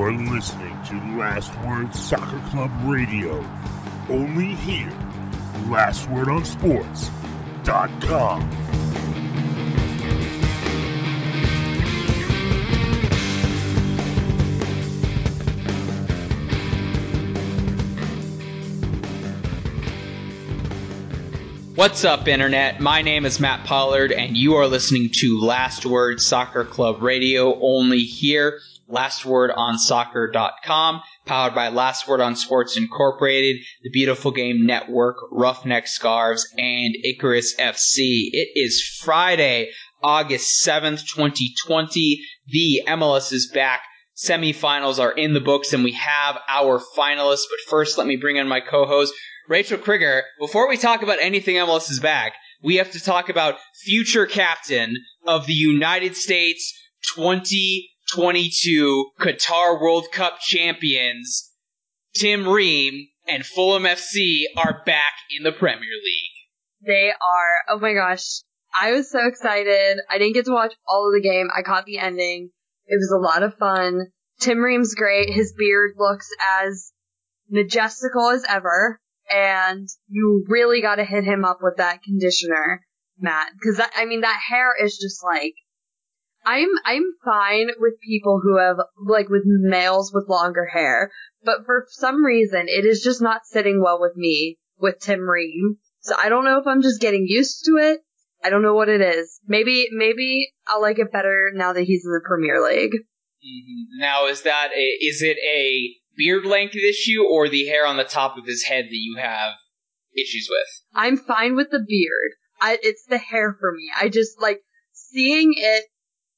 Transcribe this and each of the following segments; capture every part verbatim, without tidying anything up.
You're listening to Last Word Soccer Club Radio. Only here. last word on sports dot com. What's up, Internet? My name is Matt Pollard, and you are listening to Last Word Soccer Club Radio, only here, last word on soccer dot com, powered by Last Word on Sports Incorporated, the Beautiful Game Network, Roughneck Scarves, and Icarus F C. It is Friday, August seventh, twenty twenty. The M L S is back. Semifinals are in the books, and we have our finalists. But first, let me bring in my co-host, Rachel Krieger. Before we talk about anything M L S is back, we have to talk about future captain of the United States twenty twenty-two Qatar World Cup champions, Tim Ream, and Fulham F C are back in the Premier League. They are. Oh my gosh. I was so excited. I didn't get to watch all of the game. I caught the ending. It was a lot of fun. Tim Ream's great. His beard looks as majestical as ever. And you really got to hit him up with that conditioner, Matt. Because, I mean, that hair is just like... I'm I'm fine with people who have, like, with males with longer hair. But for some reason, it is just not sitting well with me, with Tim Ream. So I don't know if I'm just getting used to it. I don't know what it is. Maybe maybe I'll like it better now that he's in the Premier League. Mm-hmm. Now, is that a, is it a beard length issue or the hair on the top of his head that you have issues with? I'm fine with the beard. I, it's the hair for me. I just like seeing it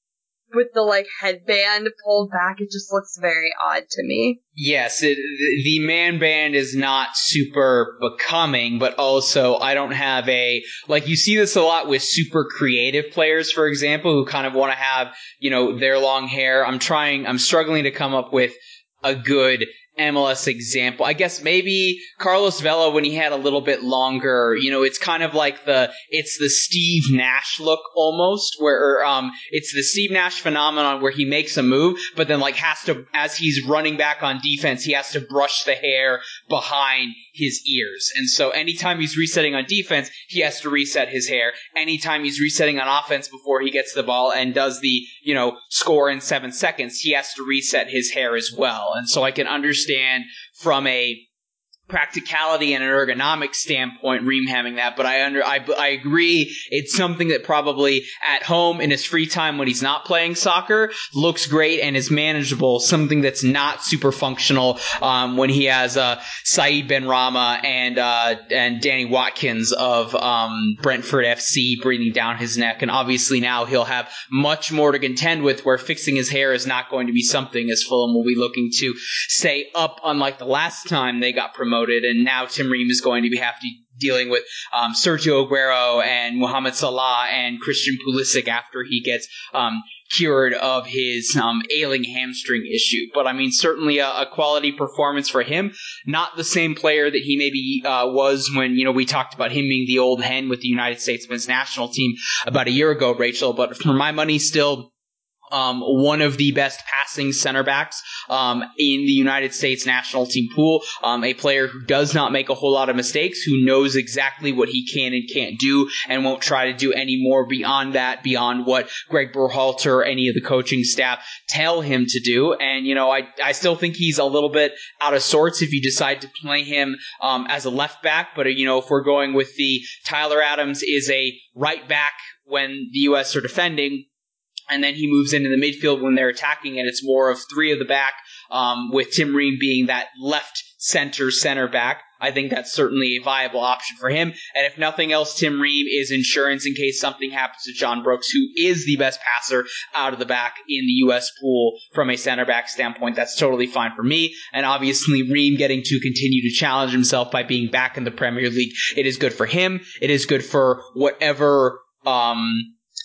with the like headband pulled back. It just looks very odd to me. Yes, it, the man band is not super becoming, but also I don't have a, like you see this a lot with super creative players, for example, who kind of want to have, you know, their long hair. I'm trying, I'm struggling to come up with a good M L S example. I guess maybe Carlos Vela when he had a little bit longer, you know, it's kind of like the, it's the Steve Nash look almost, where, um, it's the Steve Nash phenomenon where he makes a move, but then like has to, as he's running back on defense, he has to brush the hair behind his ears. And so anytime he's resetting on defense, he has to reset his hair. Anytime he's resetting on offense before he gets the ball and does the, you know, score in seven seconds, he has to reset his hair as well. And so I can understand from a practicality and an ergonomic standpoint, Ream having that, but I under I, I agree it's something that probably at home in his free time when he's not playing soccer looks great and is manageable, something that's not super functional um, when he has uh, Saeed Benrahma and uh, and Danny Watkins of um, Brentford F C breathing down his neck, and obviously now he'll have much more to contend with where fixing his hair is not going to be something as Fulham will be looking to stay up, unlike the last time they got promoted. And now Tim Ream is going to be have to dealing with um, Sergio Aguero and Mohamed Salah and Christian Pulisic after he gets um, cured of his um, ailing hamstring issue. But I mean, certainly a, a quality performance for him. Not the same player that he maybe uh, was when, you know, we talked about him being the old hen with the United States men's national team about a year ago, Rachel. But for my money, still Um, one of the best passing center backs um, in the United States national team pool, um, a player who does not make a whole lot of mistakes, who knows exactly what he can and can't do and won't try to do any more beyond that, beyond what Greg Berhalter or any of the coaching staff tell him to do. And, you know, I, I still think he's a little bit out of sorts if you decide to play him um, as a left back. But, you know, if we're going with the Tyler Adams is a right back when the U S are defending, and then he moves into the midfield when they're attacking, and it's more of three of the back, um, with Tim Ream being that left center center back. I think that's certainly a viable option for him. And if nothing else, Tim Ream is insurance in case something happens to John Brooks, who is the best passer out of the back in the U S pool from a center back standpoint. That's totally fine for me. And obviously, Ream getting to continue to challenge himself by being back in the Premier League, it is good for him. It is good for whatever um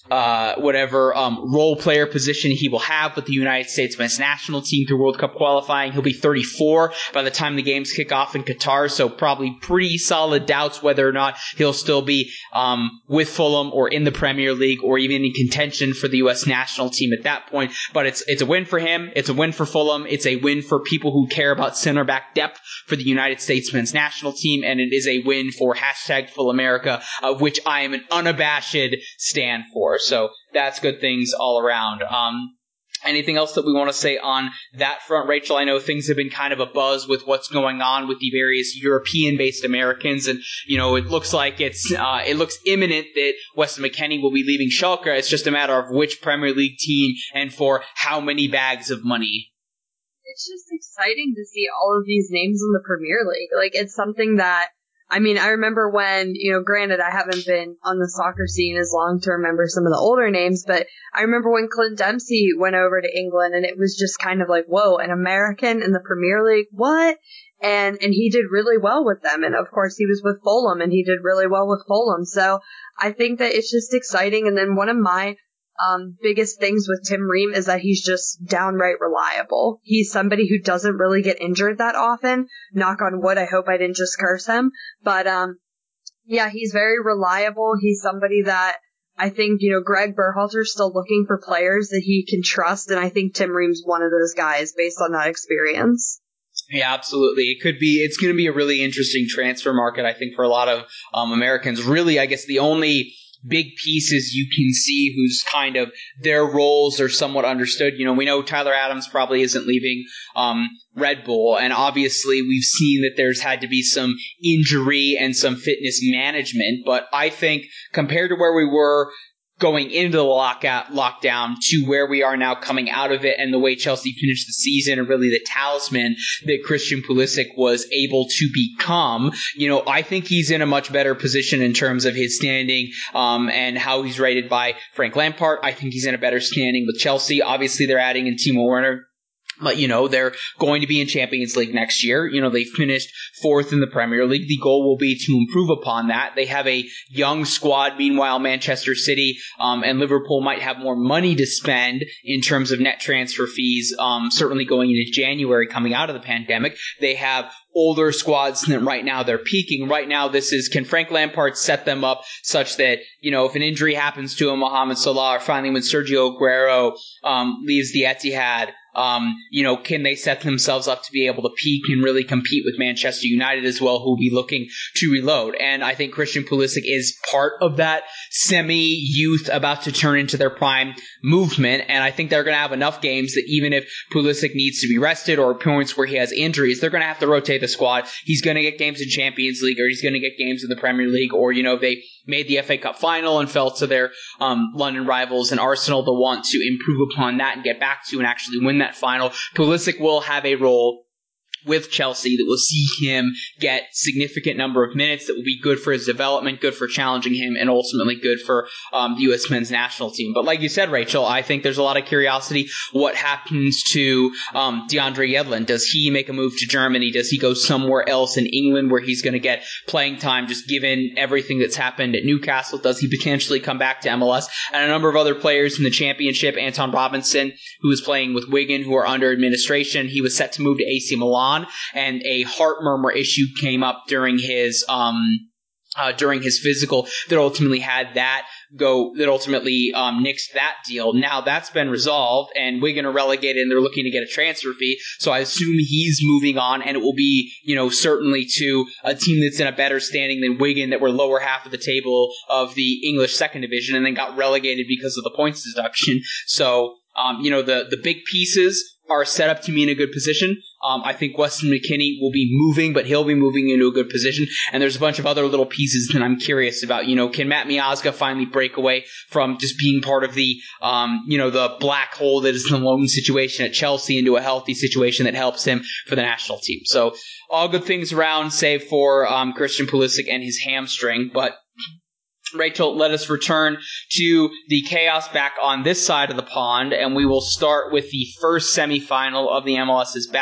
uh, whatever um, role player position he will have with the United States men's national team through World Cup qualifying. He'll be thirty-four by the time the games kick off in Qatar, so probably pretty solid doubts whether or not he'll still be um, with Fulham or in the Premier League or even in contention for the U S national team at that point. But it's it's a win for him. It's a win for Fulham. It's a win for people who care about center back depth for the United States men's national team, and it is a win for hashtag Full America, of which I am an unabashed stand for. So that's good things all around. Um, anything else that we want to say on that front, Rachel? I know things have been kind of a buzz with what's going on with the various European-based Americans, and you know it looks like it's uh, it looks imminent that Weston McKennie will be leaving Schalke. It's just a matter of which Premier League team and for how many bags of money. It's just exciting to see all of these names in the Premier League. Like, it's something that, I mean, I remember when, you know, granted, I haven't been on the soccer scene as long to remember some of the older names, but I remember when Clint Dempsey went over to England, and it was just kind of like, whoa, an American in the Premier League? What? And and he did really well with them. And, of course, he was with Fulham, and he did really well with Fulham. So I think that it's just exciting. And then one of my Um, biggest things with Tim Ream is that he's just downright reliable. He's somebody who doesn't really get injured that often. Knock on wood, I hope I didn't just curse him. But, um, yeah, he's very reliable. He's somebody that I think, you know, Greg Berhalter's still looking for players that he can trust, and I think Tim Ream's one of those guys based on that experience. Yeah, absolutely. It could be, it's going to be a really interesting transfer market, I think, for a lot of um, Americans. Really, I guess the only big pieces you can see whose kind of their roles are somewhat understood. You know, we know Tyler Adams probably isn't leaving um, Red Bull, and obviously we've seen that there's had to be some injury and some fitness management, but I think compared to where we were going into the lockout, lockdown to where we are now coming out of it, and the way Chelsea finished the season, and really the talisman that Christian Pulisic was able to become, you know, I think he's in a much better position in terms of his standing um, and how he's rated by Frank Lampard. I think he's in a better standing with Chelsea. Obviously, they're adding in Timo Werner. But, you know, they're going to be in Champions League next year. You know, they finished fourth in the Premier League. The goal will be to improve upon that. They have a young squad. Meanwhile, Manchester City um, and Liverpool might have more money to spend in terms of net transfer fees, um, certainly going into January coming out of the pandemic. They have older squads that right now they're peaking. Right now, this is, can Frank Lampard set them up such that, you know, if an injury happens to a Mohamed Salah, or finally when Sergio Aguero um, leaves the Etihad, Um, you know, can they set themselves up to be able to peak and really compete with Manchester United as well, who will be looking to reload? And I think Christian Pulisic is part of that semi-youth about to turn into their prime movement. And I think they're going to have enough games that even if Pulisic needs to be rested or points where he has injuries, they're going to have to rotate the squad. He's going to get games in Champions League, or he's going to get games in the Premier League, or, you know, they made the F A Cup final and fell to their um, London rivals and Arsenal. They'll want to improve upon that and get back to and actually win that final. Pulisic will have a role with Chelsea that will see him get significant number of minutes that will be good for his development, good for challenging him, and ultimately good for um, the U S men's national team. But like you said, Rachel, I think there's a lot of curiosity. What happens to um, DeAndre Yedlin? Does he make a move to Germany? Does he go somewhere else in England where he's going to get playing time, just given everything that's happened at Newcastle? Does he potentially come back to M L S? And a number of other players in the championship, Anton Robinson, who is playing with Wigan, who are under administration. He was set to move to A C Milan, and a heart murmur issue came up during his um uh, during his physical that ultimately had that go that ultimately um, nixed that deal. Now that's been resolved, and Wigan are relegated, and they're looking to get a transfer fee. So I assume he's moving on, and it will be, you know, certainly to a team that's in a better standing than Wigan, that were lower half of the table of the English second division, and then got relegated because of the points deduction. So um, you know, the the big pieces are set up to be in a good position. Um, I think Weston McKennie will be moving, but he'll be moving into a good position. And there's a bunch of other little pieces that I'm curious about. You know, can Matt Miazga finally break away from just being part of the, um, you know, the black hole that is the lone situation at Chelsea into a healthy situation that helps him for the national team? So all good things around, save for um, Christian Pulisic and his hamstring. But Rachel, let us return to the chaos back on this side of the pond, and we will start with the first semifinal of the M L S's Back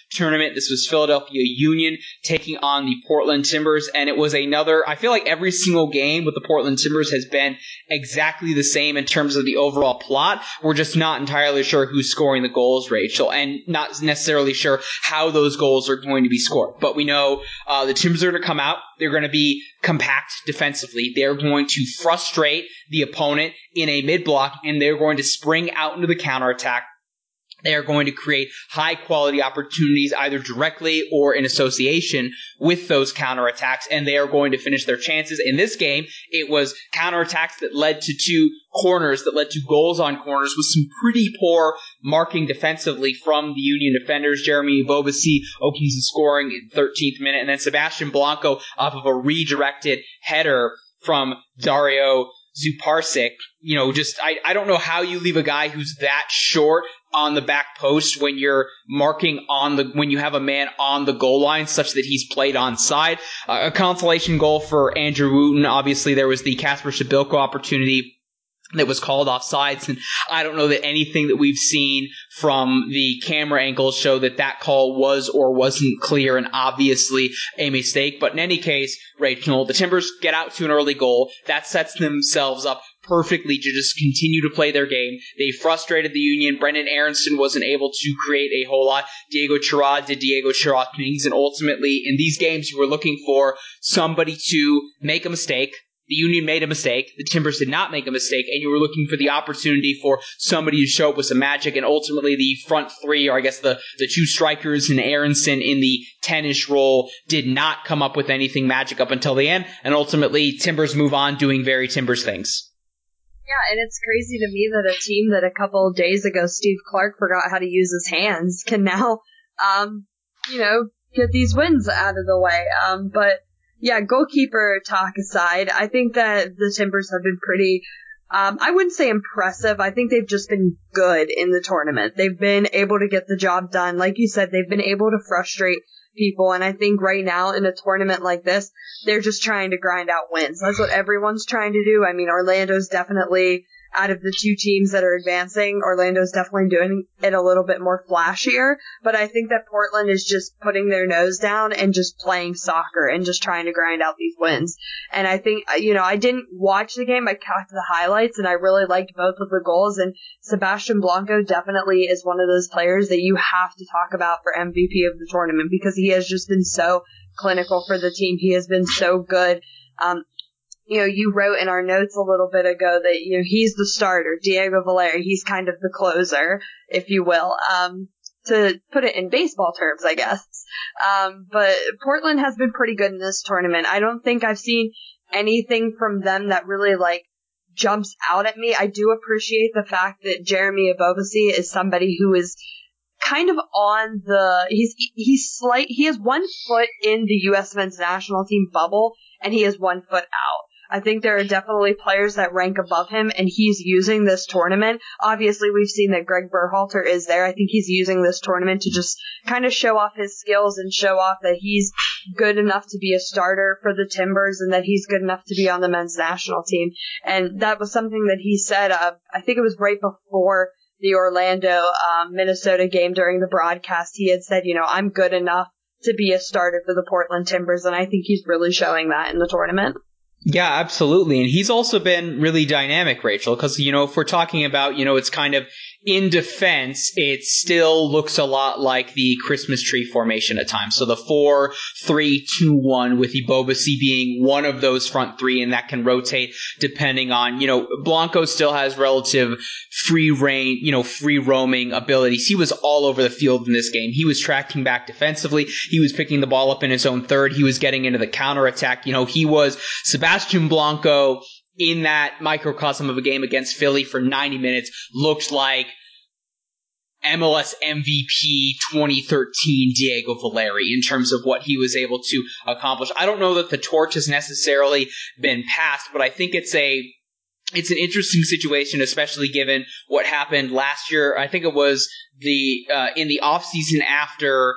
tournament. This was Philadelphia Union taking on the Portland Timbers, and it was another, I feel like every single game with the Portland Timbers has been exactly the same in terms of the overall plot. We're just not entirely sure who's scoring the goals, Rachel, and not necessarily sure how those goals are going to be scored. But we know uh, the Timbers are going to come out. They're going to be compact defensively. They're going to frustrate the opponent in a mid-block, and they're going to spring out into the counterattack. They are going to create high-quality opportunities either directly or in association with those counterattacks, and they are going to finish their chances. In this game, it was counterattacks that led to two corners, that led to goals on corners with some pretty poor marking defensively from the Union defenders. Jeremy Ebobisse opens the scoring in the thirteenth minute, and then Sebastian Blanco off of a redirected header from Dario Zuparcic. You know, just I, I don't know how you leave a guy who's that short on the back post when you're marking on the when you have a man on the goal line such that he's played onside. Uh, a consolation goal for Andrew Wooten. Obviously, there was the Kasper Shabilko opportunity that was called offsides, and I don't know that anything that we've seen from the camera angles show that that call was or wasn't clear and obviously a mistake. But in any case, Rachel, the Timbers get out to an early goal. That sets themselves up perfectly to just continue to play their game. They frustrated the Union. Brendan Aronson wasn't able to create a whole lot. Diego Chirad did Diego Chirad things, and ultimately in these games you were looking for somebody to make a mistake. The Union made a mistake. The Timbers did not make a mistake, and you were looking for the opportunity for somebody to show up with some magic, and ultimately the front three, or I guess the, the two strikers and Aronson in the ten-ish role, did not come up with anything magic up until the end, and ultimately Timbers move on doing very Timbers things. Yeah, and it's crazy to me that a team that a couple of days ago Steve Clark forgot how to use his hands can now, um, you know, get these wins out of the way. Um, but yeah, goalkeeper talk aside, I think that the Timbers have been pretty, um, I wouldn't say impressive. I think they've just been good in the tournament. They've been able to get the job done. Like you said, they've been able to frustrate people. And I think right now in a tournament like this, they're just trying to grind out wins. That's what everyone's trying to do. I mean, Orlando's definitely, out of the two teams that are advancing, Orlando's definitely doing it a little bit more flashier. But I think that Portland is just putting their nose down and just playing soccer and just trying to grind out these wins. And I think, you know, I didn't watch the game. I caught the highlights, and I really liked both of the goals. And Sebastian Blanco definitely is one of those players that you have to talk about for M V P of the tournament, because he has just been so clinical for the team. He has been so good. Um, You know, you wrote in our notes a little bit ago that, you know, he's the starter, Diego Valeri. He's kind of the closer, if you will, um, to put it in baseball terms, I guess. Um, but Portland has been pretty good in this tournament. I don't think I've seen anything from them that really, like, jumps out at me. I do appreciate the fact that Jeremy Ebobisse is somebody who is kind of on the, he's, he's slight, he has one foot in the U S men's national team bubble, and he has one foot out. I think there are definitely players that rank above him, and he's using this tournament. Obviously, we've seen that Greg Berhalter is there. I think he's using this tournament to just kind of show off his skills and show off that he's good enough to be a starter for the Timbers and that he's good enough to be on the men's national team. And that was something that he said, uh, I think it was right before the Orlando, um, Minnesota game during the broadcast. He had said, you know, I'm good enough to be a starter for the Portland Timbers, and I think he's really showing that in the tournament. Yeah, absolutely. And he's also been really dynamic, Rachel, because, you know, if we're talking about, you know, it's kind of in defense, it still looks a lot like the Christmas tree formation at times. So the four three two one with Ebobisse being one of those front three, and that can rotate depending on, you know, Blanco still has relative free reign, you know, free roaming abilities. He was all over the field in this game. He was tracking back defensively. He was picking the ball up in his own third. He was getting into the counterattack. You know, he was Sebastian Blanco in that microcosm of a game against Philly for ninety minutes, looked like M L S M V P twenty thirteen Diego Valeri in terms of what he was able to accomplish. I don't know that the torch has necessarily been passed, but I think it's a it's an interesting situation, especially given what happened last year. I think it was the uh, in the offseason after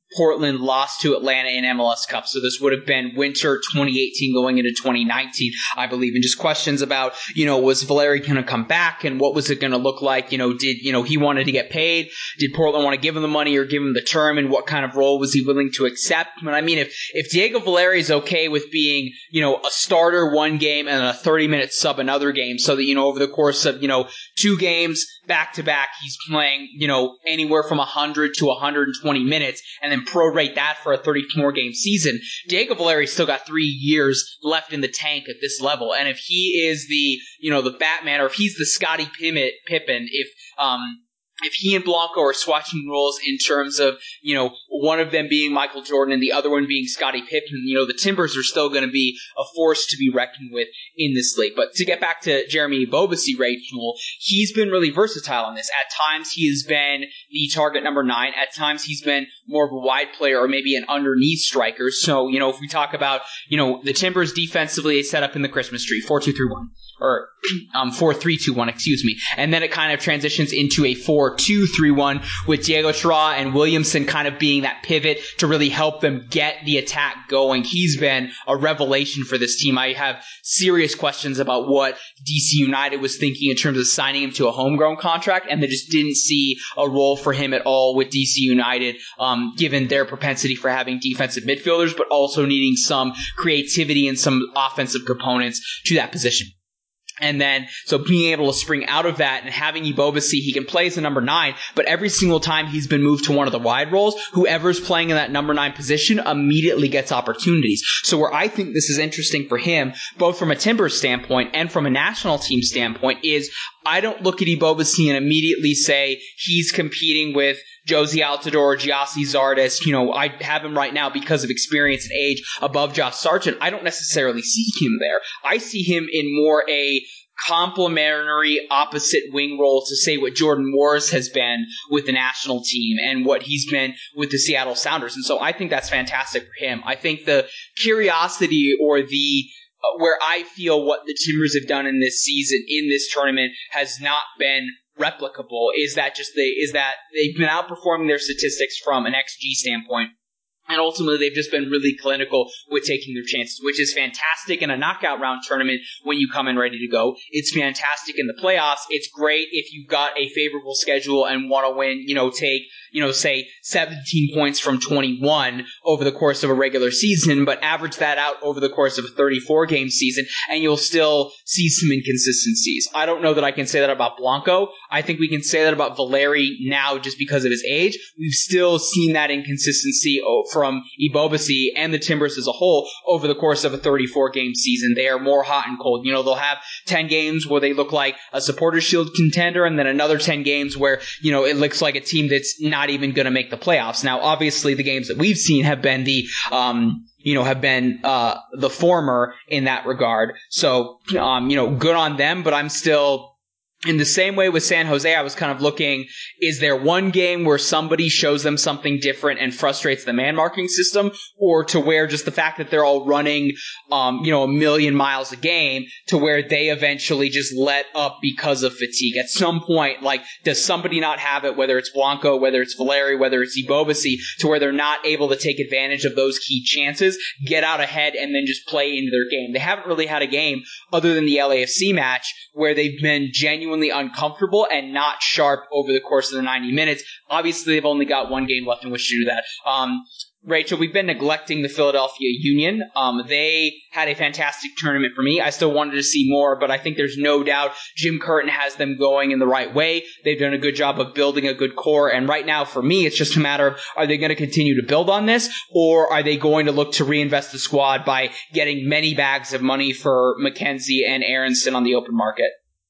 Portland lost to Atlanta in M L S Cup. So this would have been winter twenty eighteen going into twenty nineteen, I believe. And just questions about, you know, was Valeri going to come back and what was it going to look like? You know, did, you know, he wanted to get paid? Did Portland want to give him the money or give him the term? And what kind of role was he willing to accept? But I mean, if, if Diego Valeri is okay with being, you know, a starter one game and a thirty minute sub another game so that, you know, over the course of, you know, two games back to back, he's playing, you know, anywhere from one hundred to one hundred twenty minutes and then prorate that for a thirty-four game season. Diego Valeri still got three years left in the tank at this level. And if he is the, you know, the Batman, or if he's the Scottie Pippen, if, um, if he and Blanco are swatching roles in terms of, you know, one of them being Michael Jordan and the other one being Scottie Pippen, you know, the Timbers are still going to be a force to be reckoned with in this league. But to get back to Jeremy Ebobisse, Rachel, he's been really versatile on this. At times he has been the target number nine. At times he's been more of a wide player or maybe an underneath striker. So, you know, if we talk about, you know, the Timbers defensively, they set up in the Christmas tree, four two three one. Or um, four three two one, excuse me. And then it kind of transitions into a four two three one with Diego Chara and Williamson kind of being that pivot to really help them get the attack going. He's been a revelation for this team. I have serious questions about what D C United was thinking in terms of signing him to a homegrown contract, and they just didn't see a role for him at all with D C United, um, given their propensity for having defensive midfielders, but also needing some creativity and some offensive components to that position. And then, so being able to spring out of that and having Ebobisse, he can play as a number nine, but every single time he's been moved to one of the wide roles, whoever's playing in that number nine position immediately gets opportunities. So where I think this is interesting for him, both from a Timbers standpoint and from a national team standpoint, is I don't look at Ebobisse and immediately say he's competing with Josie Altidore, Giassi Zardes. You know, I have him right now because of experience and age above Josh Sargent. I don't necessarily see him there. I see him in more a complementary opposite wing role to say what Jordan Morris has been with the national team and what he's been with the Seattle Sounders. And so I think that's fantastic for him. I think the curiosity or the uh, where I feel what the Timbers have done in this season, in this tournament, has not been replicable is that just they is that they've been outperforming their statistics from an X G standpoint. And ultimately, they've just been really clinical with taking their chances, which is fantastic in a knockout round tournament when you come in ready to go. It's fantastic in the playoffs. It's great if you've got a favorable schedule and want to win, you know, take, you know, say seventeen points from twenty-one over the course of a regular season, but average that out over the course of a thirty-four game season, and you'll still see some inconsistencies. I don't know that I can say that about Blanco. I think we can say that about Valeri now just because of his age. We've still seen that inconsistency from Ebobisse and the Timbers as a whole over the course of a thirty-four game season. They are more hot and cold. You know, they'll have ten games where they look like a Supporters Shield contender, and then another ten games where, you know, it looks like a team that's not even going to make the playoffs. Now, obviously, the games that we've seen have been the, um, you know, have been uh, the former in that regard. So, um, you know, good on them, but I'm still... In the same way with San Jose, I was kind of looking, is there one game where somebody shows them something different and frustrates the man-marking system, or to where just the fact that they're all running, um, you know, a million miles a game to where they eventually just let up because of fatigue. At some point, like, does somebody not have it, whether it's Blanco, whether it's Valeri, whether it's Ebobisse, to where they're not able to take advantage of those key chances, get out ahead, and then just play into their game? They haven't really had a game other than the L A F C match where they've been genuinely uncomfortable and not sharp over the course of the ninety minutes. Obviously, they've only got one game left in which to do that. Um, Rachel, we've been neglecting the Philadelphia Union. Um, they had a fantastic tournament for me. I still wanted to see more, but I think there's no doubt Jim Curtin has them going in the right way. They've done a good job of building a good core, and right now, for me, it's just a matter of, are they going to continue to build on this, or are they going to look to reinvest the squad by getting many bags of money for McKenzie and Aronson on the open market?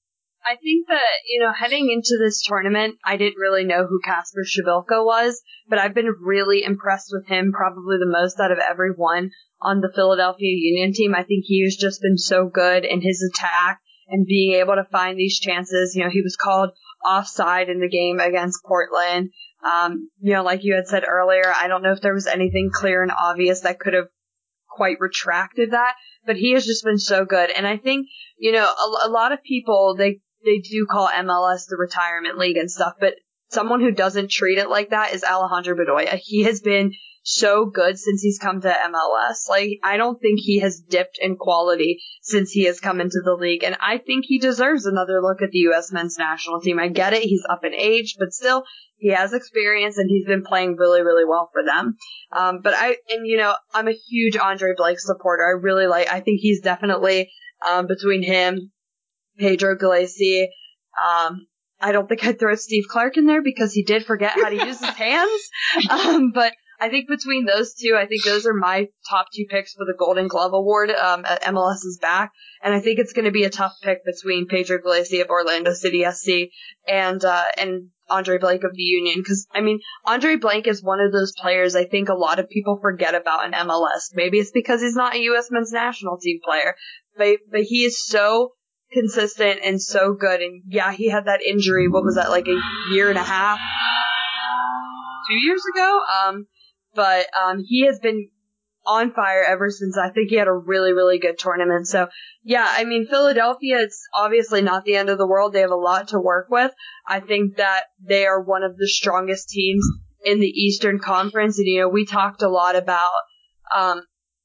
I think that, you know, heading into this tournament, I didn't really know who Kasper Przybylko was, but I've been really impressed with him, probably the most out of everyone on the Philadelphia Union team. I think he's just been so good in his attack and being able to find these chances. You know, he was called offside in the game against Portland. Um, you know, like you had said earlier, I don't know if there was anything clear and obvious that could have quite retracted that, but he has just been so good. And I think, you know, a, a lot of people, they, They do call M L S the retirement league and stuff, but someone who doesn't treat it like that is Alejandro Bedoya. He has been so good since he's come to M L S. Like, I don't think he has dipped in quality since he has come into the league, and I think he deserves another look at the U S men's national team. I get it, he's up in age, but still, he has experience, and he's been playing really, really well for them. Um, but I, and you know, I'm a huge Andre Blake supporter. I really like, I think he's definitely, um, between him, Pedro Gallese, um, I don't think I'd throw Steve Clark in there because he did forget how to use his hands. Um, but I think between those two, I think those are my top two picks for the Golden Glove Award um, at M L S's back. And I think it's going to be a tough pick between Pedro Gallese of Orlando City S C and uh, and Andre Blake of the Union. Because, I mean, Andre Blake is one of those players I think a lot of people forget about in M L S. Maybe it's because he's not a U S men's national team player. But, but he is so consistent and so good. And, yeah, he had that injury, what was that, like a year and a half? Two years ago? Um. But um, he has been on fire ever since. I think he had a really, really good tournament. So, yeah, I mean, Philadelphia, it's obviously not the end of the world. They have a lot to work with. I think that they are one of the strongest teams in the Eastern Conference. And, you know, we talked a lot about um,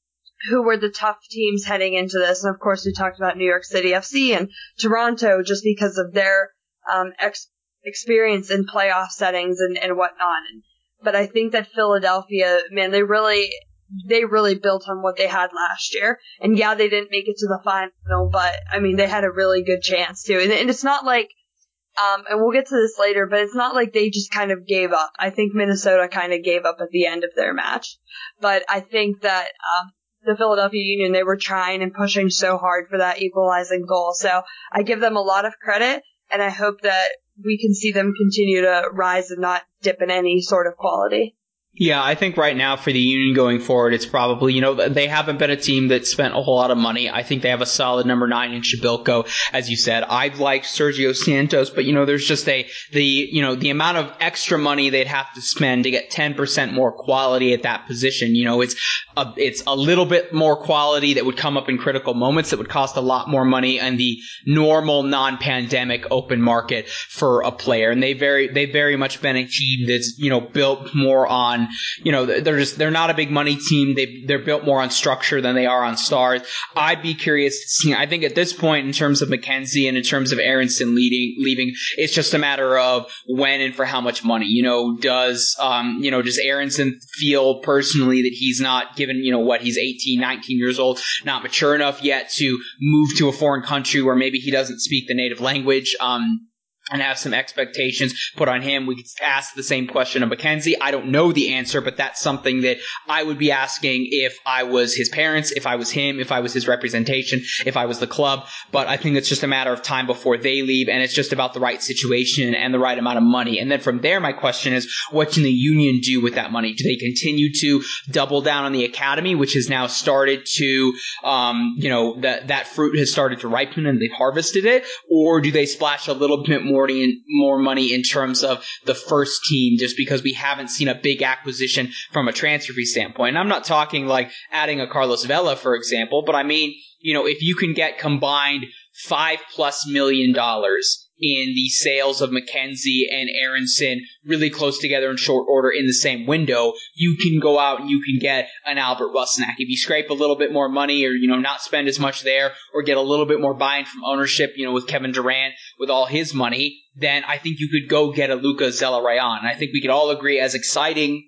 who were the tough teams heading into this. And, of course, we talked about New York City F C and Toronto just because of their um, ex- experience in playoff settings and, and whatnot. And, But I think that Philadelphia, man, they really, they really built on what they had last year. And yeah, they didn't make it to the final, but I mean, they had a really good chance too. And, and it's not like, um, and we'll get to this later, but it's not like they just kind of gave up. I think Minnesota kind of gave up at the end of their match. But I think that, um, the Philadelphia Union, they were trying and pushing so hard for that equalizing goal. So I give them a lot of credit, and I hope that we can see them continue to rise and not dip in any sort of quality. Yeah, I think right now for the Union going forward, it's probably, you know, they haven't been a team that spent a whole lot of money. I think they have a solid number nine in Shabilko. As you said, I'd like Sergio Santos, but, you know, there's just a, the, you know, the amount of extra money they'd have to spend to get ten percent more quality at that position. You know, it's a, it's a little bit more quality that would come up in critical moments that would cost a lot more money in the normal non-pandemic open market for a player. And they very, they very much been a team that's, you know, built more on, you know, they're just, they're not a big money team. They, they're built more on structure than they are on stars. I'd be curious to see, I think at this point, in terms of McKenzie and in terms of Aronson leading, leaving, it's just a matter of when and for how much money. You know, does, um, you know, does Aronson feel personally that he's not given, you know, what, he's eighteen, nineteen years old, not mature enough yet to move to a foreign country where maybe he doesn't speak the native language, um, and have some expectations put on him. We could ask the same question of McKenzie. I don't know the answer, but that's something that I would be asking if I was his parents, if I was him, if I was his representation, if I was the club. But I think it's just a matter of time before they leave, and it's just about the right situation and the right amount of money. And then from there, my question is, what can the Union do with that money? Do they continue to double down on the academy, which has now started to, um, you know, that that fruit has started to ripen and they've harvested it? Or do they splash a little bit more In, more money in terms of the first team, just because we haven't seen a big acquisition from a transfer fee standpoint? And I'm not talking like adding a Carlos Vela, for example, but I mean, you know, if you can get combined five plus million dollars in the sales of McKenzie and Aronson really close together in short order in the same window, you can go out and you can get an Albert Rusnak. If you scrape a little bit more money, or, you know, not spend as much there, or get a little bit more buy-in from ownership, you know, with Kevin Durant, with all his money, then I think you could go get a Luca Zelarayan. And I think we could all agree, as exciting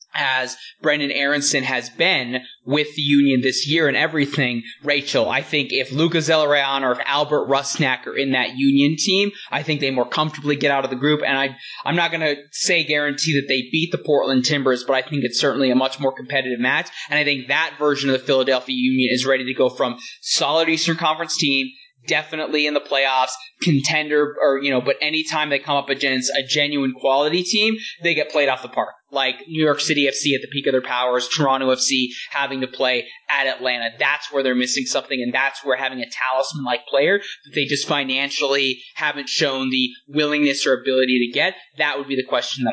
as Brendan Aronson has been with the Union this year and everything, Rachel, I think if Luca Zelarayan or if Albert Rusnak are in that Union team, I think they more comfortably get out of the group. And I, I'm not going to say guarantee that they beat the Portland Timbers, but I think it's certainly a much more competitive match. And I think that version of the Philadelphia Union is ready to go from solid Eastern Conference team, definitely in the playoffs, contender, or, you know, but anytime they come up against a genuine quality team, they get played off the park. Like New York City F C at the peak of their powers, Toronto F C having to play at Atlanta. That's where they're missing something, and that's where having a talisman-like player that they just financially haven't shown the willingness or ability to get, that would be the question that I have.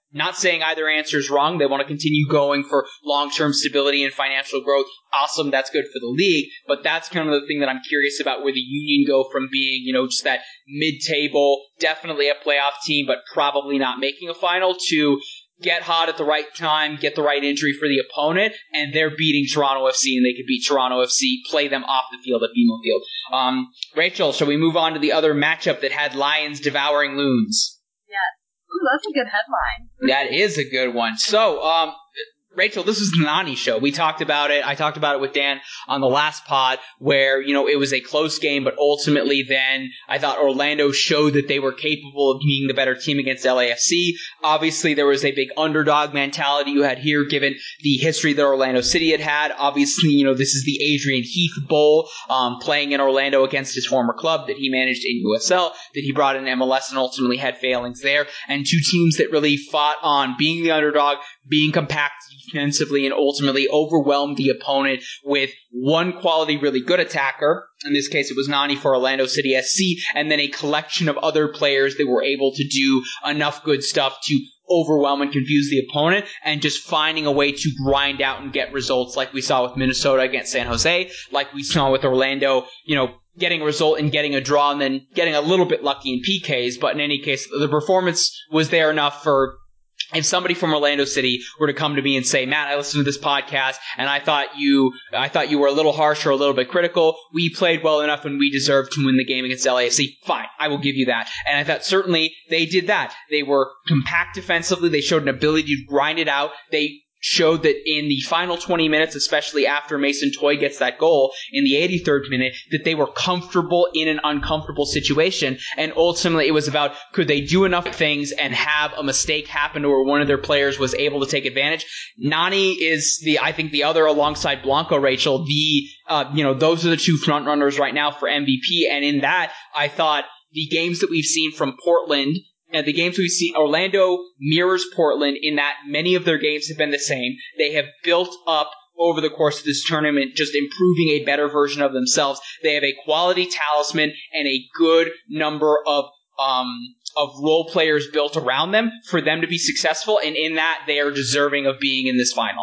Not saying either answer is wrong. They want to continue going for long-term stability and financial growth. Awesome. That's good for the league. But that's kind of the thing that I'm curious about, where the Union go from being, you know, just that mid-table, definitely a playoff team, but probably not making a final, to get hot at the right time, get the right injury for the opponent, and they're beating Toronto F C, and they could beat Toronto F C, play them off the field at B M O Field. Um, Rachel, shall we move on to the other matchup that had Lions devouring Loons? Yes. Ooh, that's a good headline. That is a good one. So, um, Rachel, this was the Nani show. We talked about it. I talked about it with Dan on the last pod, where, you know, it was a close game, but ultimately then I thought Orlando showed that they were capable of being the better team against L A F C. Obviously, there was a big underdog mentality you had here, given the history that Orlando City had had. Obviously, you know, this is the Adrian Heath Bowl, um, playing in Orlando against his former club that he managed in U S L, that he brought in M L S and ultimately had failings there. And two teams that really fought on being the underdog, being compact defensively, and ultimately overwhelmed the opponent with one quality, really good attacker. In this case, it was Nani for Orlando City S C, and then a collection of other players that were able to do enough good stuff to overwhelm and confuse the opponent, and just finding a way to grind out and get results, like we saw with Minnesota against San Jose, like we saw with Orlando, you know, getting a result and getting a draw, and then getting a little bit lucky in P Ks. But in any case, the performance was there enough for, if somebody from Orlando City were to come to me and say, Matt, I listened to this podcast and I thought you I thought you were a little harsh or a little bit critical. We played well enough and we deserved to win the game against L A F C. Fine, I will give you that. And I thought certainly they did that. They were compact defensively. They showed an ability to grind it out. They showed that in the final twenty minutes, especially after Mason Toye gets that goal in the eighty-third minute, that they were comfortable in an uncomfortable situation. And ultimately, it was about, could they do enough things and have a mistake happen where one of their players was able to take advantage? Nani is the, I think, the other alongside Blanco, Rachel, the, uh, you know, those are the two front runners right now for M V P. And in that, I thought the games that we've seen from Portland, and the games we've seen, Orlando mirrors Portland in that many of their games have been the same. They have built up over the course of this tournament, just improving a better version of themselves. They have a quality talisman and a good number of um, of role players built around them for them to be successful, and in that, they are deserving of being in this final.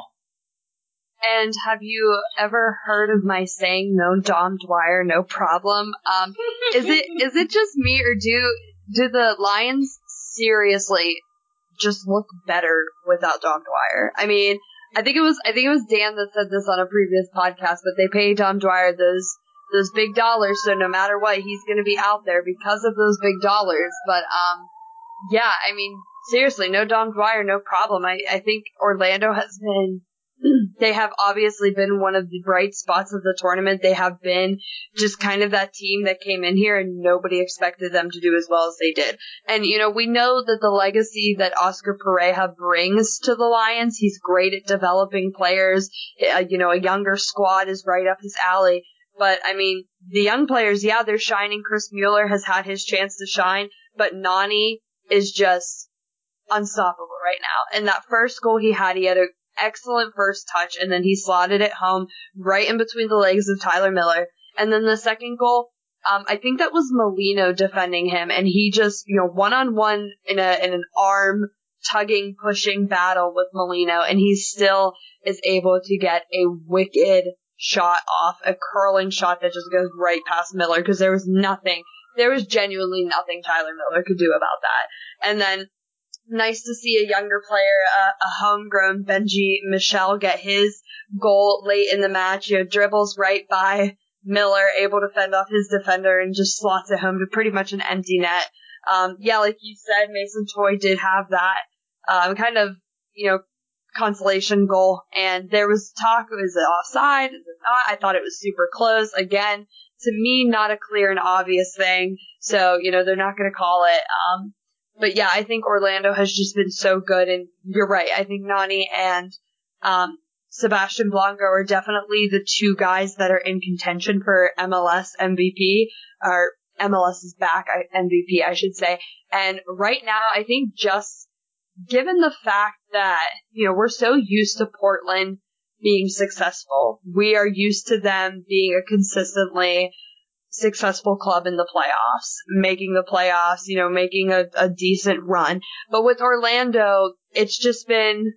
And have you ever heard of my saying, no Dom Dwyer, no problem? Um, is it is it just me, or do do the Lions seriously just look better without Dom Dwyer? I mean, I think it was I think it was Dan that said this on a previous podcast, but they pay Dom Dwyer those those big dollars, so no matter what, he's going to be out there because of those big dollars. But um, yeah, I mean, seriously, no Dom Dwyer, no problem. I I think Orlando has been. They have obviously been one of the bright spots of the tournament. They have been just kind of that team that came in here and nobody expected them to do as well as they did. And, you know, we know that the legacy that Oscar Pareja brings to the Lions, he's great at developing players. Uh, you know, a younger squad is right up his alley. But, I mean, the young players, yeah, they're shining. Chris Mueller has had his chance to shine, but Nani is just unstoppable right now. And that first goal he had, he had a excellent first touch, and then he slotted it home right in between the legs of Tyler Miller. And then the second goal, um, I think that was Molino defending him, and he just, you know, one-on-one in a in an arm tugging, pushing battle with Molino, and he still is able to get a wicked shot off, a curling shot that just goes right past Miller, because there was nothing, there was genuinely nothing Tyler Miller could do about that. And then nice to see a younger player, uh, a homegrown Benji Michel, get his goal late in the match. You know, dribbles right by Miller, able to fend off his defender and just slots it home to pretty much an empty net. Um, yeah, like you said, Mason Toye did have that um, kind of, you know, consolation goal. And there was talk, is it offside? Is it not? I thought it was super close. Again, to me, not a clear and obvious thing. So, you know, they're not going to call it. Um, But yeah, I think Orlando has just been so good, and you're right. I think Nani and um, Sebastian Blanco are definitely the two guys that are in contention for M L S M V P, or M L S is back M V P, I should say. And right now, I think just given the fact that, you know, we're so used to Portland being successful, we are used to them being a consistently successful club in the playoffs, making the playoffs, you know, making a, a decent run. But with Orlando, it's just been,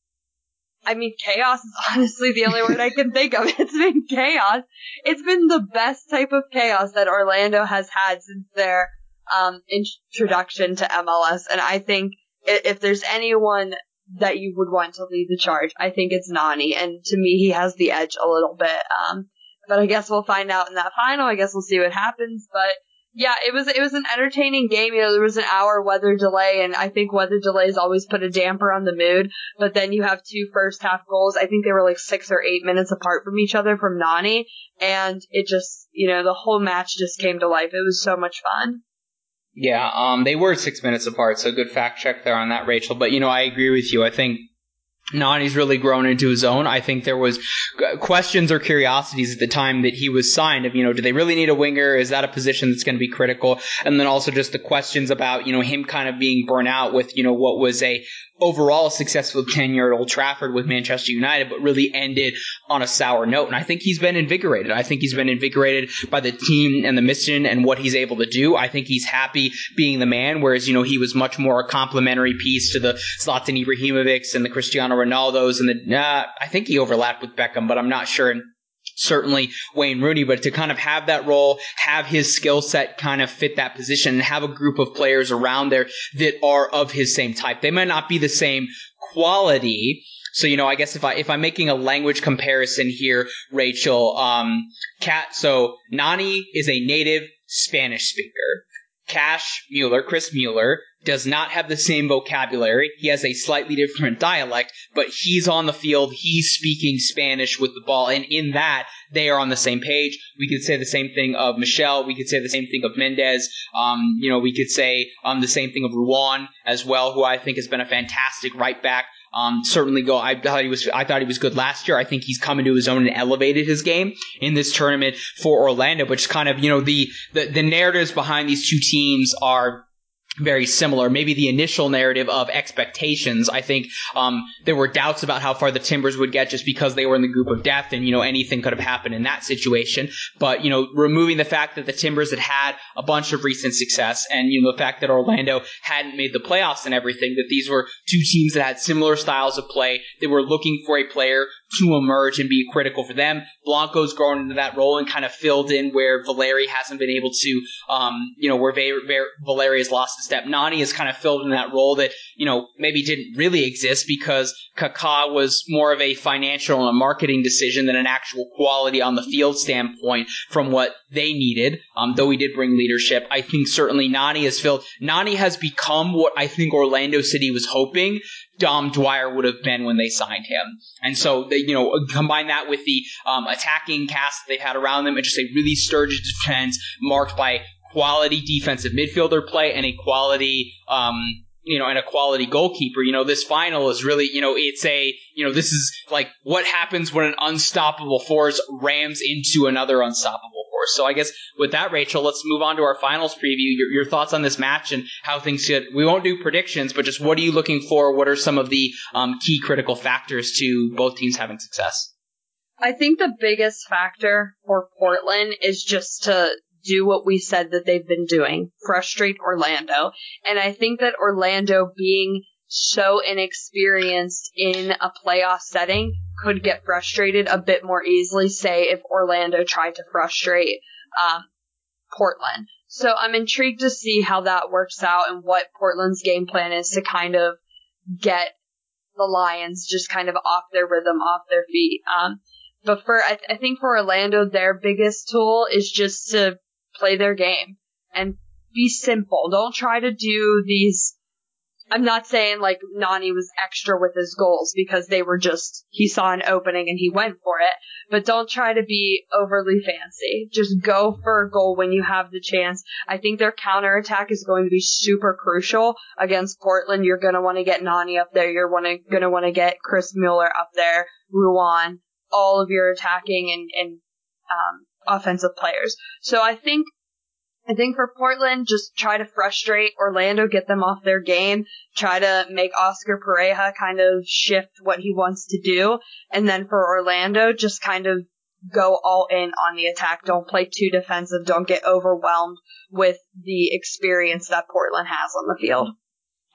I mean, chaos is honestly the only word I can think of. It's been chaos. It's been the best type of chaos that Orlando has had since their um, introduction to M L S. And I think if there's anyone that you would want to lead the charge, I think it's Nani. And to me, he has the edge a little bit. Um, but I guess we'll find out in that final. I guess we'll see what happens. But yeah, it was it was an entertaining game. You know, there was an hour weather delay, and I think weather delays always put a damper on the mood. But then you have two first half goals. I think they were like six or eight minutes apart from each other from Nani. And it just, you know, the whole match just came to life. It was so much fun. Yeah, um, they were six minutes apart, so good fact check there on that, Rachel. But, you know, I agree with you. I think Nani's really grown into his own. I think there was questions or curiosities at the time that he was signed of, you know, do they really need a winger? Is that a position that's going to be critical? And then also just the questions about, you know, him kind of being burnt out with, you know, what was a overall successful tenure at Old Trafford with Manchester United, but really ended on a sour note. And I think he's been invigorated. I think he's been invigorated by the team and the mission and what he's able to do. I think he's happy being the man, whereas, you know, he was much more a complimentary piece to the Zlatan Ibrahimovics and the Cristiano Ronaldos and the, uh, I think he overlapped with Beckham, but I'm not sure. And certainly Wayne Rooney, but to kind of have that role, have his skill set kind of fit that position, and have a group of players around there that are of his same type. They might not be the same quality. So, you know, I guess if I if I'm making a language comparison here, Rachel, um, Cat. So Nani is a native Spanish speaker. Cash Mueller, Chris Mueller, does not have the same vocabulary. He has a slightly different dialect, but he's on the field. He's speaking Spanish with the ball. And in that, they are on the same page. We could say the same thing of Michel. We could say the same thing of Mendez. Um, you know, we could say um, the same thing of Ruan as well, who I think has been a fantastic right back. Um, certainly go. I thought he was. I thought he was good last year. I think he's come into his own and elevated his game in this tournament for Orlando. But just kind of, you know, the the, the narratives behind these two teams are very similar. Maybe the initial narrative of expectations. I think um, there were doubts about how far the Timbers would get just because they were in the group of death, and you know anything could have happened in that situation. But you know, removing the fact that the Timbers had had a bunch of recent success, and you know the fact that Orlando hadn't made the playoffs and everything, that these were two teams that had similar styles of play. They were looking for a player to emerge and be critical for them. Blanco's grown into that role and kind of filled in where Valeri hasn't been able to, um, you know, where Valeri has lost a step. Nani has kind of filled in that role that, you know, maybe didn't really exist because Kaká was more of a financial and a marketing decision than an actual quality on the field standpoint from what they needed, um, though he did bring leadership. I think certainly Nani has filled, Nani has become what I think Orlando City was hoping Dom Dwyer would have been when they signed him. And so, they, you know, combine that with the um, attacking cast that they've had around them and just a really sturdy defense marked by quality defensive midfielder play and a quality, um, you know, and a quality goalkeeper. You know, this final is really, you know, it's a, you know, this is like what happens when an unstoppable force rams into another unstoppable force. So I guess with that, Rachel, let's move on to our finals preview. Your, your thoughts on this match and how things should, we won't do predictions, but just what are you looking for? What are some of the um, key critical factors to both teams having success? I think the biggest factor for Portland is just to do what we said that they've been doing, frustrate Orlando. And I think that Orlando being so inexperienced in a playoff setting could get frustrated a bit more easily, say, if Orlando tried to frustrate um, Portland. So I'm intrigued to see how that works out and what Portland's game plan is to kind of get the Lions just kind of off their rhythm, off their feet. Um, but for I, th- I think for Orlando, their biggest tool is just to play their game and be simple. Don't try to do these. I'm not saying like Nani was extra with his goals because they were just, he saw an opening and he went for it. But don't try to be overly fancy. Just go for a goal when you have the chance. I think their counterattack is going to be super crucial against Portland. You're going to want to get Nani up there. You're wanna, going to want to get Chris Mueller up there, Ruan, all of your attacking and, and um, offensive players. So I think I think for Portland, just try to frustrate Orlando, get them off their game, try to make Oscar Pareja kind of shift what he wants to do. And then for Orlando, just kind of go all in on the attack. Don't play too defensive. Don't get overwhelmed with the experience that Portland has on the field.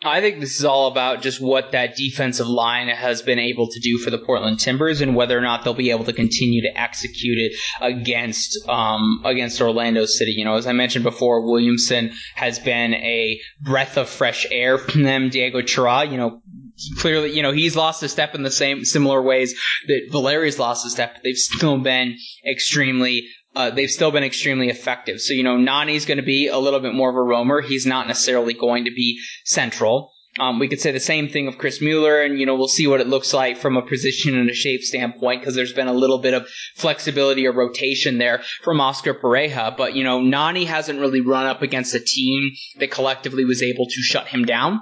I think this is all about just what that defensive line has been able to do for the Portland Timbers and whether or not they'll be able to continue to execute it against um, against Orlando City. You know, as I mentioned before, Williamson has been a breath of fresh air from them. Diego Chara, you know, clearly, you know, he's lost a step in the same similar ways that Valeri's lost a step, but they've still been extremely Uh, they've still been extremely effective. So, you know, Nani's going to be a little bit more of a roamer. He's not necessarily going to be central. Um, we could say the same thing of Chris Mueller, and, you know, we'll see what it looks like from a position and a shape standpoint because there's been a little bit of flexibility or rotation there from Oscar Pareja. But, you know, Nani hasn't really run up against a team that collectively was able to shut him down,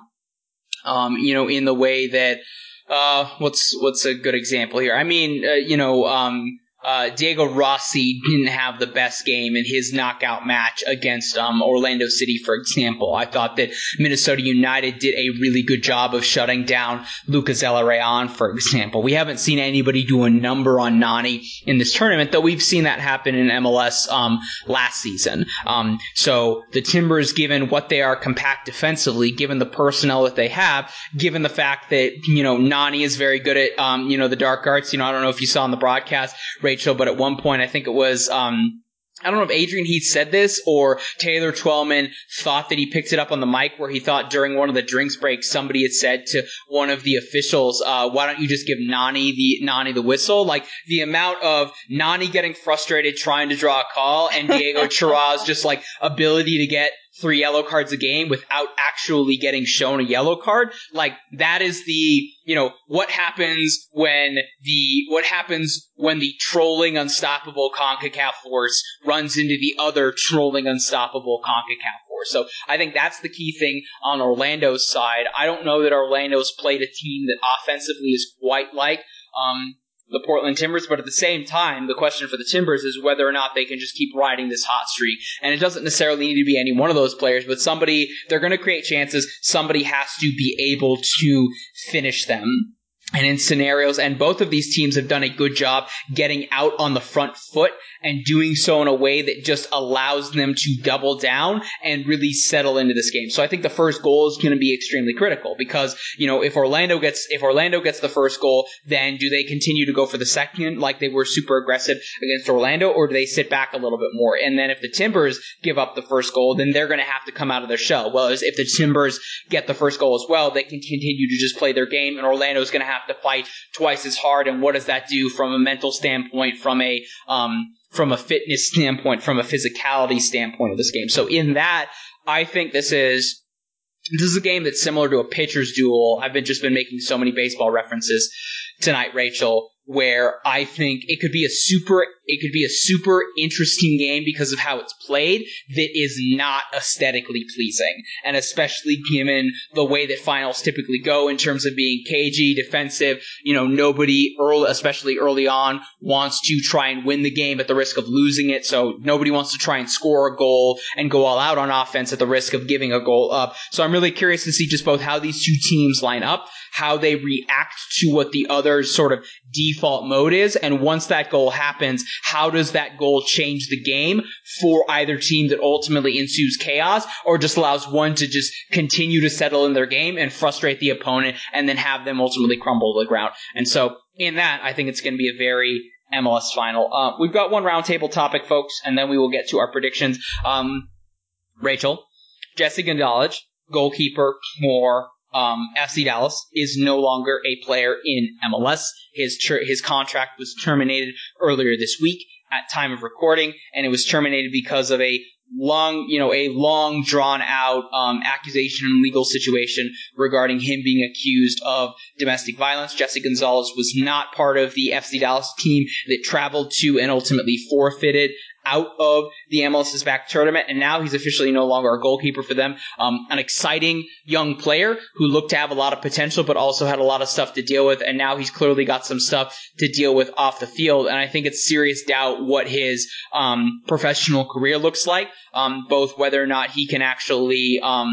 um, you know, in the way that uh, what's what's a good example here? I mean, uh, you know, um, Uh, Diego Rossi didn't have the best game in his knockout match against um, Orlando City, for example. I thought that Minnesota United did a really good job of shutting down Lucas Elarayan, for example. We haven't seen anybody do a number on Nani in this tournament, though we've seen that happen in M L S um, last season. Um, so the Timbers, given what they are compact defensively, given the personnel that they have, given the fact that, you know, Nani is very good at, um, you know, the dark arts. You know, I don't know if you saw in the broadcast, Rachel, but at one point I think it was um I don't know if Adrian Heath said this or Taylor Twellman thought that he picked it up on the mic where he thought during one of the drinks breaks somebody had said to one of the officials, uh, why don't you just give Nani the Nani the whistle? Like the amount of Nani getting frustrated trying to draw a call and Diego Chara's just like ability to get three yellow cards a game without actually getting shown a yellow card. Like that is the, you know, what happens when the, what happens when the trolling unstoppable CONCACAF force runs into the other trolling unstoppable CONCACAF force. So I think that's the key thing on Orlando's side. I don't know that Orlando's played a team that offensively is quite like, um, the Portland Timbers, but at the same time, the question for the Timbers is whether or not they can just keep riding this hot streak. And it doesn't necessarily need to be any one of those players, but somebody, they're going to create chances. Somebody has to be able to finish them. And in scenarios, and both of these teams have done a good job getting out on the front foot and doing so in a way that just allows them to double down and really settle into this game. So I think the first goal is going to be extremely critical because, you know, if Orlando gets, if Orlando gets the first goal, then do they continue to go for the second like they were super aggressive against Orlando, or do they sit back a little bit more? And then if the Timbers give up the first goal, then they're going to have to come out of their shell. Whereas if the Timbers get the first goal as well, they can continue to just play their game, and Orlando's going to have to fight twice as hard. And what does that do from a mental standpoint, from a um, from a fitness standpoint, from a physicality standpoint of this game? So in that, I think this is this is a game that's similar to a pitcher's duel. I've been just been making so many baseball references tonight, Rachel, where I think it could be a super it could be a super interesting game because of how it's played that is not aesthetically pleasing. And especially given the way that finals typically go in terms of being cagey, defensive, you know, nobody early, especially early on, wants to try and win the game at the risk of losing it. So nobody wants to try and score a goal and go all out on offense at the risk of giving a goal up. So I'm really curious to see just both how these two teams line up, how they react to what the other's sort of default mode is, and once that goal happens, how does that goal change the game for either team that ultimately ensues chaos or just allows one to just continue to settle in their game and frustrate the opponent and then have them ultimately crumble to the ground. And so in that, I think it's going to be a very M L S final. Uh, we've got one roundtable topic, folks, and then we will get to our predictions. Um, Rachel, Jesse Gonzalez, goalkeeper for Um, F C Dallas, is no longer a player in M L S. His ter- his contract was terminated earlier this week at time of recording, and it was terminated because of a long, you know, a long drawn out um, accusation and legal situation regarding him being accused of domestic violence. Jesse Gonzalez was not part of the F C Dallas team that traveled to and ultimately forfeited out of the M L S's back tournament, and now he's officially no longer a goalkeeper for them. Um, an exciting young player who looked to have a lot of potential, but also had a lot of stuff to deal with, and now he's clearly got some stuff to deal with off the field, and I think it's serious doubt what his um, professional career looks like, um, both whether or not he can actually, um,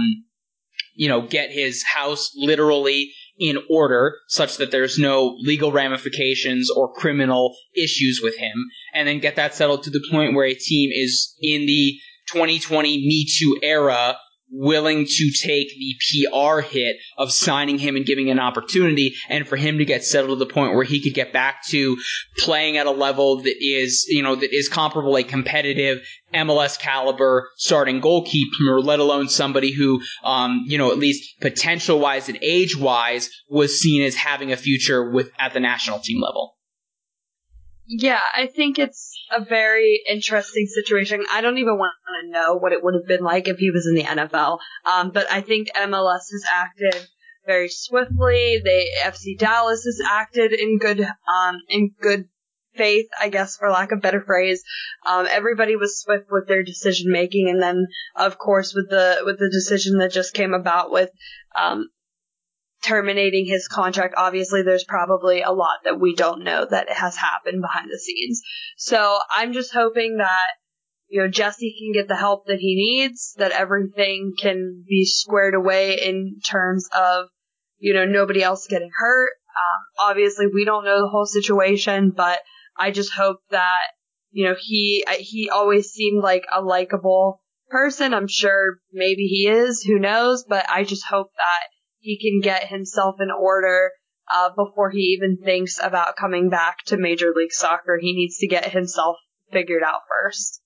you know, get his house literally in order such that there's no legal ramifications or criminal issues with him, and then get that settled to the point where a team is in the twenty twenty Me Too era willing to take the P R hit of signing him and giving an opportunity, and for him to get settled to the point where he could get back to playing at a level that is, you know, that is comparable, a competitive M L S caliber starting goalkeeper, let alone somebody who, um, you know, at least potential wise and age wise was seen as having a future with at the national team level. Yeah, I think it's a very interesting situation. I don't even want to know what it would have been like if he was in the N F L. Um, but I think M L S has acted very swiftly. They F C Dallas has acted in good, um, in good faith, I guess, for lack of a better phrase. Um, everybody was swift with their decision making, and then, of course, with the with the decision that just came about with, um, terminating his contract. Obviously, there's probably a lot that we don't know that has happened behind the scenes. So I'm just hoping that, you know, Jesse can get the help that he needs, that everything can be squared away in terms of, you know, nobody else getting hurt. Um, obviously, we don't know the whole situation, but I just hope that, you know, he he always seemed like a likable person. I'm sure maybe he is, who knows, but I just hope that he can get himself in order uh, before he even thinks about coming back to Major League Soccer. He needs to get himself figured out first.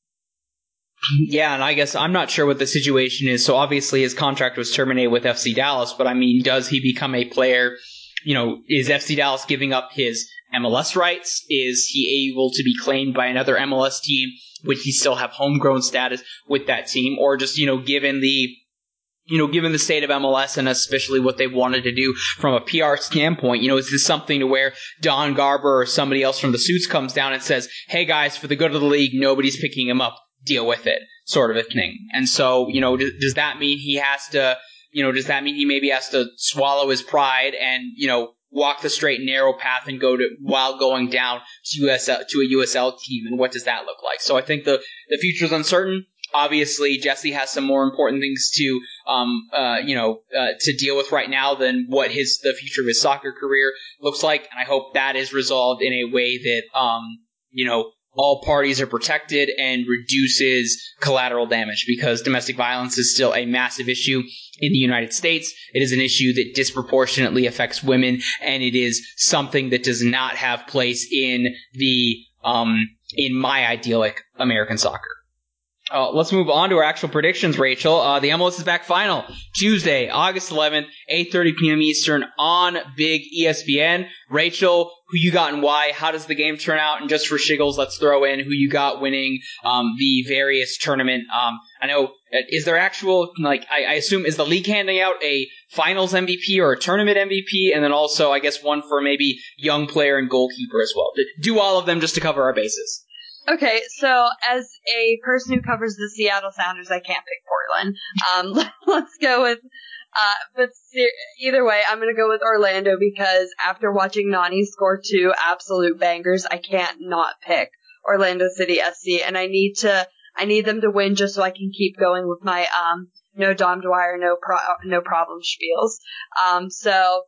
Yeah, and I guess I'm not sure what the situation is. So obviously his contract was terminated with F C Dallas, but I mean, does he become a player? You know, is F C Dallas giving up his M L S rights? Is he able to be claimed by another M L S team? Would he still have homegrown status with that team? Or just, you know, given the You know, given the state of M L S and especially what they've wanted to do from a P R standpoint, you know, is this something to where Don Garber or somebody else from the Suits comes down and says, hey guys, for the good of the league, nobody's picking him up, deal with it, sort of a thing. And so, you know, does, does that mean he has to, you know, does that mean he maybe has to swallow his pride and, you know, walk the straight and narrow path and go to, while going down to U S L, to a U S L team? And what does that look like? So I think the, the future's uncertain. Obviously, Jesse has some more important things to, um, uh, you know, uh, to deal with right now than what his the future of his soccer career looks like, and I hope that is resolved in a way that, um, you know, all parties are protected and reduces collateral damage, because domestic violence is still a massive issue in the United States. It is an issue that disproportionately affects women, and it is something that does not have place in the, um, in my idyllic American soccer. Uh, let's move on to our actual predictions, Rachel. Uh, the M L S is back final Tuesday, August eleventh, eight thirty p.m. Eastern on Big E S P N. Rachel, who you got and why? How does the game turn out? And just for shiggles, let's throw in who you got winning um, the various tournament. Um, I know, is there actual, like, I, I assume, is the league handing out a finals M V P or a tournament M V P? And then also, I guess, one for maybe young player and goalkeeper as well. Do all of them just to cover our bases. Okay, so as a person who covers the Seattle Sounders, I can't pick Portland. Um, let's go with, uh, but either way, I'm going to go with Orlando, because after watching Nani score two absolute bangers, I can't not pick Orlando City F C, and I need to, I need them to win just so I can keep going with my, um, no Dom Dwyer, no pro, no problem spiels. Um, so,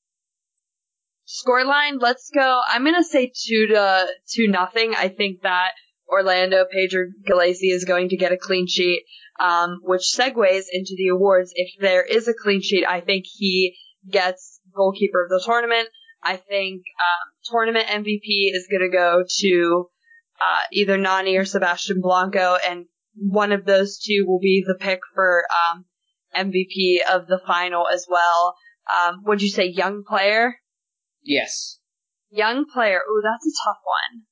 scoreline, let's go. I'm going to say two to two nothing. I think that Orlando, Pedro Galaci is going to get a clean sheet, um, which segues into the awards. If there is a clean sheet, I think he gets goalkeeper of the tournament. I think um, tournament M V P is going to go to uh, either Nani or Sebastian Blanco, and one of those two will be the pick for um, M V P of the final as well. Um, would you say young player? Yes. Young player. Ooh, that's a tough one.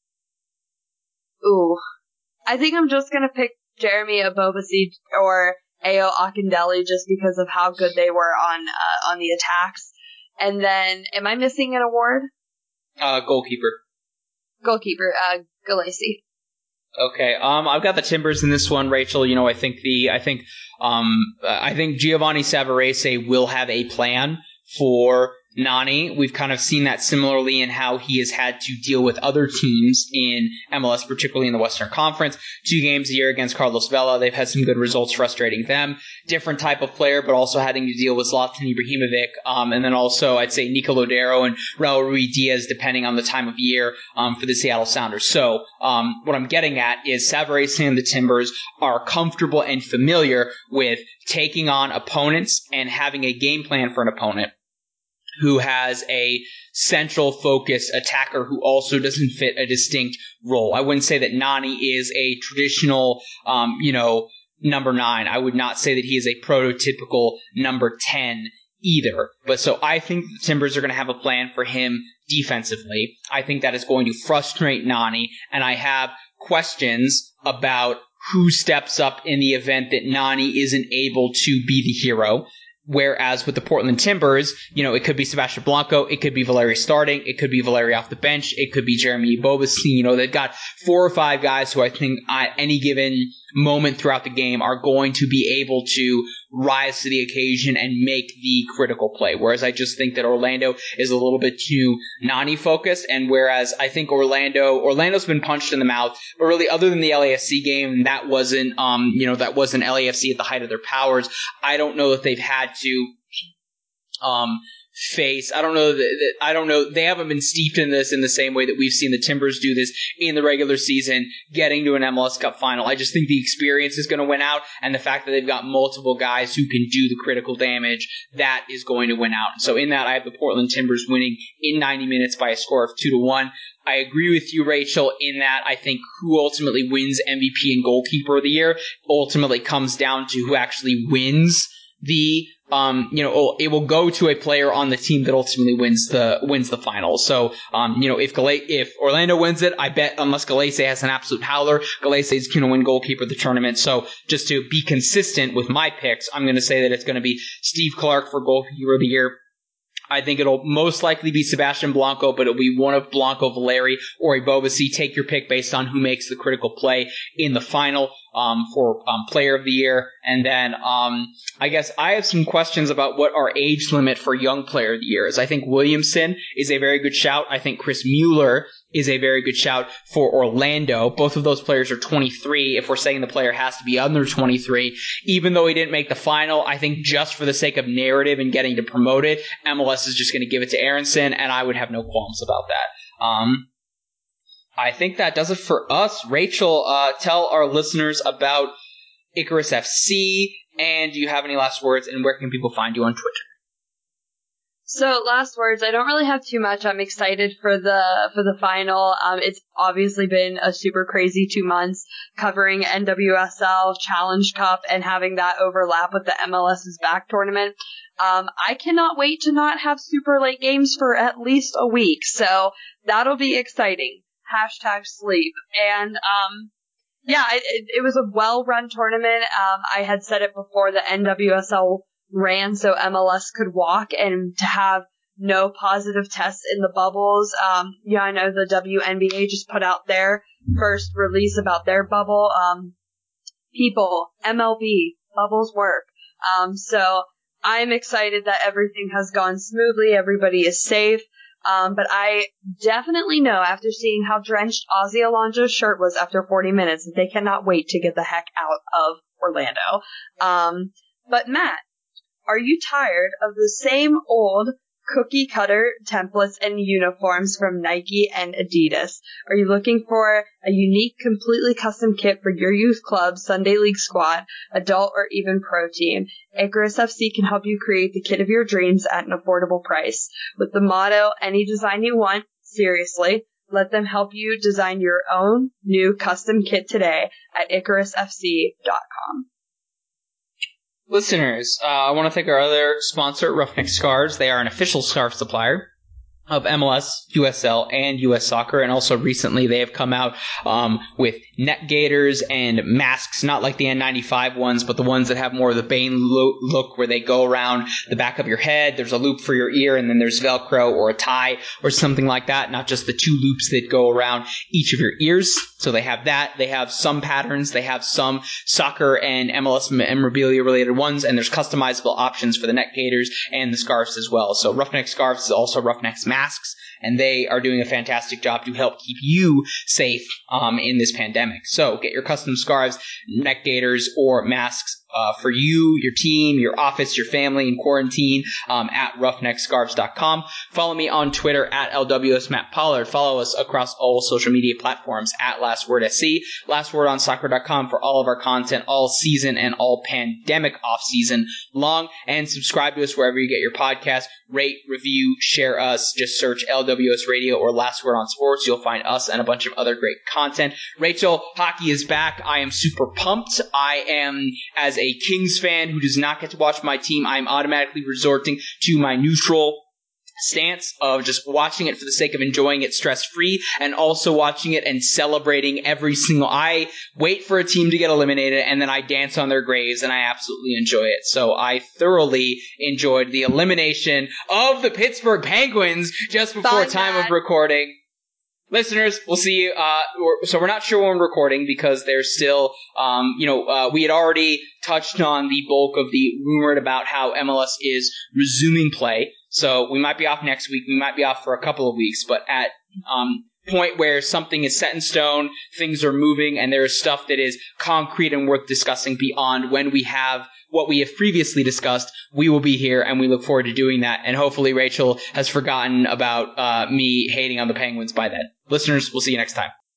Ooh. I think I'm just going to pick Jeremy Abobasi or Ayo Akindele just because of how good they were on uh, on the attacks. And then, am I missing an award? Uh, goalkeeper. Goalkeeper, uh, Galaci. Okay. Um, I've got the Timbers in this one, Rachel. You know, I think the, I think, um, I think Giovanni Savarese will have a plan for Nani, we've kind of seen that similarly in how he has had to deal with other teams in M L S, particularly in the Western Conference. Two games a year against Carlos Vela. They've had some good results frustrating them. Different type of player, but also having to deal with Zlatan Ibrahimovic. Um, and then also, I'd say, Nico Lodero and Raul Ruiz Diaz, depending on the time of year, um, for the Seattle Sounders. So um, what I'm getting at is Savarese and the Timbers are comfortable and familiar with taking on opponents and having a game plan for an opponent who has a central focus attacker who also doesn't fit a distinct role. I wouldn't say that Nani is a traditional, um, you know, number nine. I would not say that he is a prototypical number ten either. But so I think the Timbers are going to have a plan for him defensively. I think that is going to frustrate Nani, and I have questions about who steps up in the event that Nani isn't able to be the hero. Whereas with the Portland Timbers, you know, it could be Sebastian Blanco, it could be Valeri starting, it could be Valeri off the bench, it could be Jeremy Ebobisse. You know, they've got four or five guys who I think at any given moment throughout the game are going to be able to rise to the occasion and make the critical play. Whereas I just think that Orlando is a little bit too Nani focused, and whereas I think Orlando Orlando's been punched in the mouth, but really other than the L A F C game, that wasn't um you know that wasn't L A F C at the height of their powers. I don't know that they've had to um face. I don't know that, that I don't know. They haven't been steeped in this in the same way that we've seen the Timbers do this in the regular season, getting to an M L S Cup final. I just think the experience is going to win out, and the fact that they've got multiple guys who can do the critical damage, that is going to win out. So in that, I have the Portland Timbers winning in ninety minutes by a score of two to one. I agree with you, Rachel, in that I think who ultimately wins M V P and goalkeeper of the year ultimately comes down to who actually wins the Um, you know, it will go to a player on the team that ultimately wins the wins the final. So, um, you know, if Gala- if Orlando wins it, I bet unless Gallese has an absolute howler, Gallese is going to win goalkeeper of the tournament. So, just to be consistent with my picks, I'm going to say that it's going to be Steve Clark for goalkeeper of the year. I think it'll most likely be Sebastian Blanco, but it'll be one of Blanco, Valeri, or Ebobisse. Take your pick based on who makes the critical play in the final um, for um, player of the year. And then um, I guess I have some questions about what our age limit for young player of the year is. I think Williamson is a very good shout. I think Chris Mueller is a very good shout for Orlando. Both of those players are twenty-three. If we're saying the player has to be under twenty-three, even though he didn't make the final, I think just for the sake of narrative and getting to promote it, M L S is just going to give it to Aronson, and I would have no qualms about that. Um, I think that does it for us. Rachel, uh, tell our listeners about Icarus F C, and do you have any last words, and where can people find you on Twitter? So, last words. I don't really have too much. I'm excited for the for the final. Um, it's obviously been a super crazy two months covering N W S L, Challenge Cup, and having that overlap with the M L S's back tournament. Um, I cannot wait to not have super late games for at least a week. So that'll be exciting. Hashtag sleep. And um, yeah, it, it, it was a well-run tournament. Um, I had said it before, the N W S L ran so M L S could walk, and to have no positive tests in the bubbles. Um, yeah, I know the W N B A just put out their first release about their bubble. Um, people, M L B, bubbles work. Um, so I'm excited that everything has gone smoothly. Everybody is safe. Um, but I definitely know after seeing how drenched Ozzy Alonso's shirt was after forty minutes that they cannot wait to get the heck out of Orlando. Um, but Matt, are you tired of the same old cookie cutter templates and uniforms from Nike and Adidas? Are you looking for a unique, completely custom kit for your youth club, Sunday League squad, adult, or even pro team? Icarus F C can help you create the kit of your dreams at an affordable price. With the motto, any design you want, seriously, let them help you design your own new custom kit today at icarus f c dot com. Listeners, uh, I want to thank our other sponsor, Roughneck Scarves. They are an official scarf supplier of M L S, U S L, and U S Soccer. And also recently they have come out um, with neck gaiters and masks, not like the N ninety-five ones, but the ones that have more of the Bane lo- look where they go around the back of your head. There's a loop for your ear, and then there's Velcro or a tie or something like that, not just the two loops that go around each of your ears. So they have that. They have some patterns. They have some soccer and M L S memorabilia related ones, and there's customizable options for the neck gaiters and the scarves as well. So Roughneck Scarves is also Roughneck's masks, and they are doing a fantastic job to help keep you safe um, in this pandemic. So get your custom scarves, neck gaiters, or masks uh, for you, your team, your office, your family in quarantine um, at roughneck scarves dot com. Follow me on Twitter at L W S Matt Pollard. Follow us across all social media platforms at Last Word S C. last word on soccer dot com for all of our content all season and all pandemic off season long. And subscribe to us wherever you get your podcast. Rate, review, share us. Just search L W S Radio or Last Word on Sports. You'll find us and a bunch of other great content. Rachel, hockey is back. I am super pumped. I am, as a Kings fan who does not get to watch my team, I'm automatically resorting to my neutral stance of just watching it for the sake of enjoying it stress-free, and also watching it and celebrating every single... I wait for a team to get eliminated, and then I dance on their graves, and I absolutely enjoy it. So I thoroughly enjoyed the elimination of the Pittsburgh Penguins just before time of recording. Listeners, we'll see you. Uh, we're, so we're not sure when we're recording because there's still, um, you know, uh, we had already touched on the bulk of the rumored about how M L S is resuming play. So we might be off next week. We might be off for a couple of weeks. But at um point where something is set in stone, things are moving, and there is stuff that is concrete and worth discussing beyond when we have what we have previously discussed, we will be here, and we look forward to doing that. And hopefully Rachel has forgotten about uh, me hating on the Penguins by then. Listeners, we'll see you next time.